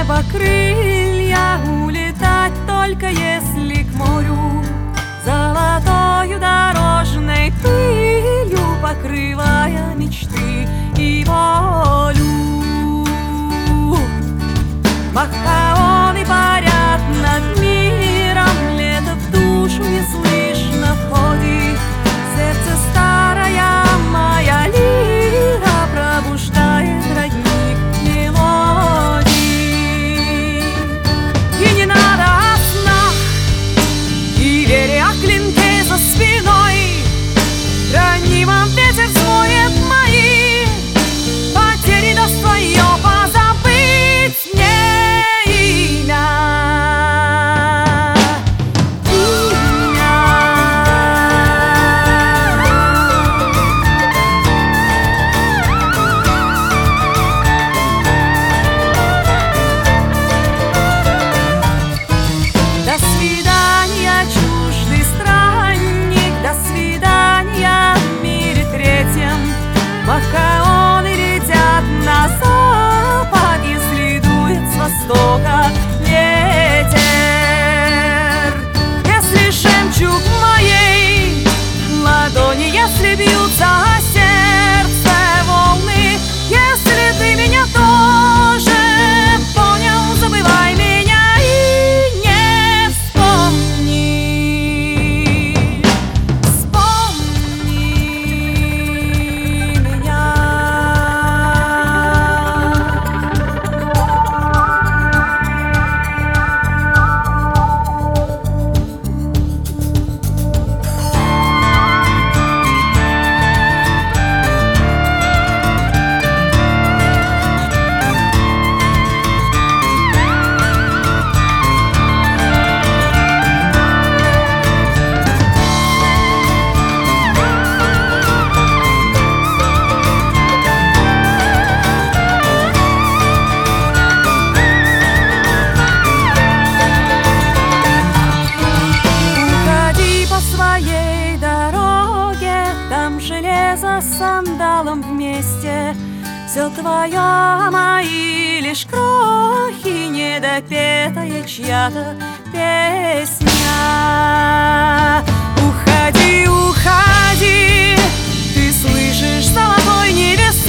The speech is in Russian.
неба крылья, улетать только если к морю, золотою дорожной пылью покрывая мечты и волю. Махаоны парят над миром, лето в душу не слышно входит. Сердце старая моя лира пробуждает родник мелодий. И не надо о снах и вере о клинке за спиной. Храни вам ветер смоет мои потери, да свое позабыть мне имя. До свидания, чуждый странник, до свидания в мире третьем. Махаоны летят на запад, если дует с востока ветер. Если жемчуг моей ладони, если бьются о сердце волны, если ты меня тоже понял, забывай меня и не вспомни. Вспомни меня. Уходи по своей дороге, там железо с сандалом вместе. Все твое, а мои лишь крохи, недопетая чья-то песня. Уходи, уходи, ты слышишь, золотой небес